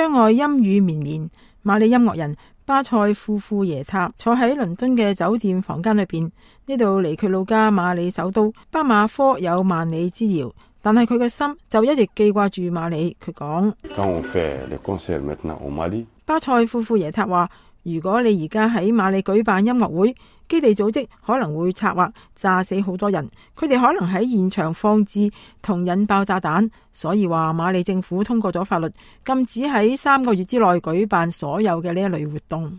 窗外陰雨綿綿，馬里音樂人巴塞庫庫耶塔坐喺倫敦嘅酒店房間裏邊。呢度離佢老家馬里首都巴馬科有萬里之遙，但係佢嘅心就一直記掛住馬里。佢講：巴塞庫庫耶塔話，如果你而家喺馬里舉辦音樂會，基地組織可能會策劃炸死好多人，佢哋可能喺現場放置同引爆炸彈，所以話馬里政府通過咗法律，禁止喺3個月之內舉辦所有嘅呢一類活動。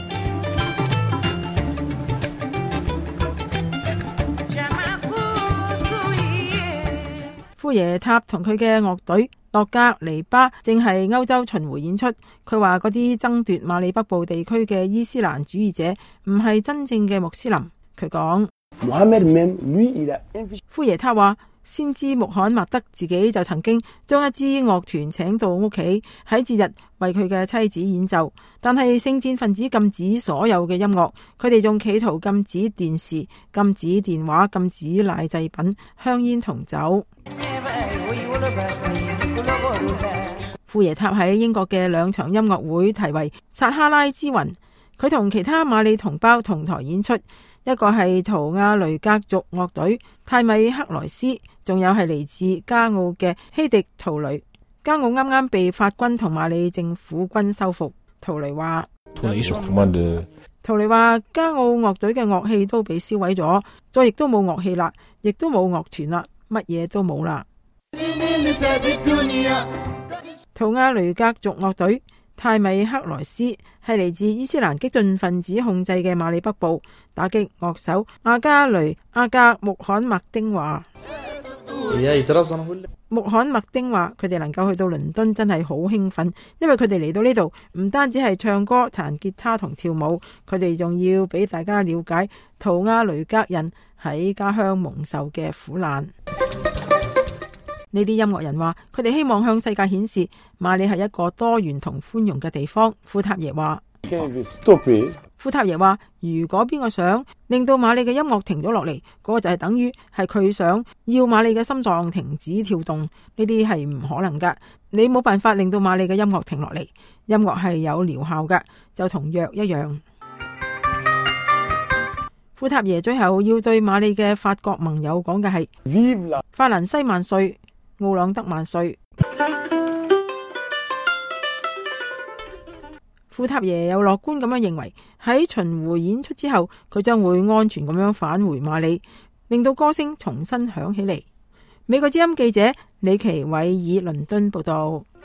庫耶塔同佢嘅樂隊諾格尼巴正係歐洲巡迴演出。佢話嗰啲爭奪馬里北部地區嘅伊斯蘭主義者唔係真正嘅穆斯林。佢講，庫耶塔話，先知穆罕默德自己就曾經將一支樂團請到屋企，喺節日為佢嘅妻子演奏。但係聖戰分子禁止所有嘅音樂，佢哋仲企圖禁止電視、禁止電話、禁止奶製品、香煙同酒。庫耶塔喺英國嘅2場音樂會題為撒哈拉之雲，佢同其他馬里同胞同台演出，一個係圖亞雷格族樂隊泰米克萊斯，仲有係嚟自加奧嘅希迪圖雷。加奧啱啱被法軍同馬里政府軍收復。圖雷話加奧樂隊嘅樂器都被燒毀咗，再亦都冇樂器啦，亦都冇樂團啦，乜嘢都冇啦。圖亞雷格族樂隊泰米克萊斯係嚟自伊斯蘭激進分子控制嘅馬里北部，打擊樂手阿加雷阿格穆罕默丁話。穆罕默丁話佢哋能夠去到倫敦真係好興奮，因為佢哋嚟到呢度唔單止係唱歌、彈吉他同跳舞，佢哋仲要俾大家了解圖亞雷格人喺家鄉蒙受嘅苦難。呢啲音樂人話佢哋希望向世界顯示馬里係一個多元同寬容嘅地方。庫塔耶話，如果邊個想令到馬里嘅音樂停咗落嚟，嗰個就係等於係佢想要馬里嘅心臟停止跳動，呢啲係唔可能噶。你冇辦法令到馬里嘅音樂停落嚟，音樂係有療效噶，就同藥一樣。庫塔耶最後要對馬里嘅法國盟友講嘅係法蘭西萬歲，奧朗德萬歲。庫塔耶又樂觀咁樣認為，喺巡迴演出之後，佢將會安全咁樣返回馬里，令到歌聲重新響起嚟。美國之音記者李奇偉爾倫敦報道。